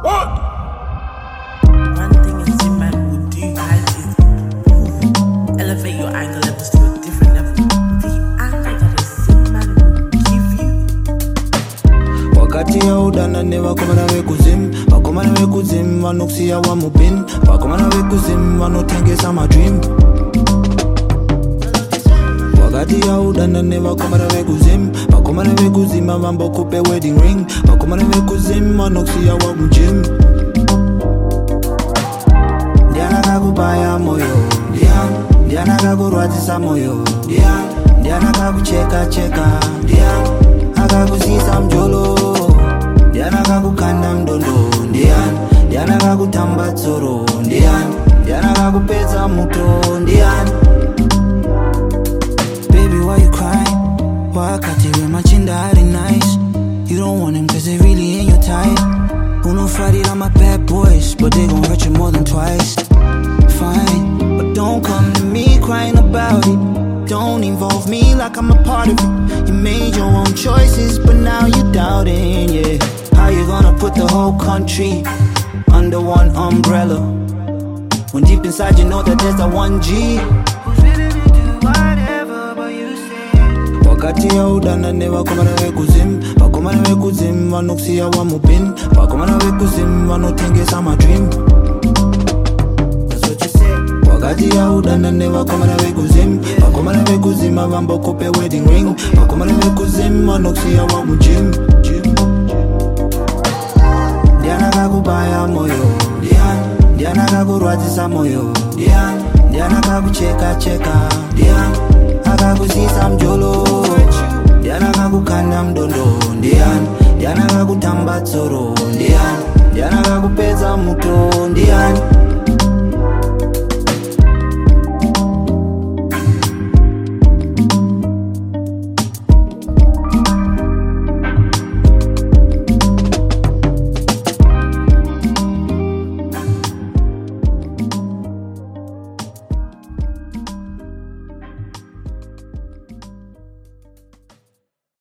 What? One thing a sim man would do, guys, is elevate your anger levels to a different level. The anger that a sim man will give you. Wakati ya udana ne wakomana wekuzim, wakomana wekuzim wanokusiya wa mubin, wakomana wekuzim wanotengesa my dream. Wakati ya udana ne wakomana wekuzim, wakomana wekuzim wambo kupe wedding ring, wakomana wekuzim wanokusiya wa mujim. Ndiana kakubaya moyo, ndiana kakurwadzisa moyo, ndiana kakucheka cheka, akakusisa mjolo, ndiana kakukanda mdondo, ndiana kakutamba tsoro, ndiana kakupedza muto, Baby, why you crying? Wakati we machinda are nice. You don't want him cause they really ain't your type. Uno Friday on my bad boys, but they gon' hurt you more than twice. Fine, but don't come to me crying about it. Don't involve me like I'm a part of it. You made your own choices, but now you're doubting, yeah. How you gonna put the whole country under one umbrella, when deep inside you know that there's a 1G? Wakati ya udana ne wakomana wekuzim, wakomana wekuzim wanokusiya wa mubin, wakomana wekuzim wanotengesa my dream. That's what you say. Wakati ya udana ne wakomana wekuzim, wakomana wekuzim wambo kupe wedding ring, wakomana wekuzim wanokusiya wa mujim. Ndiana kakubaya moyo, ndiana kakurwadzisa moyo, ndiana kakucheka cheka, akakusisa mjolo, ndiana kakukanda mdondo, ndiana kakutamba tsoro, ndiana kakupedza muto.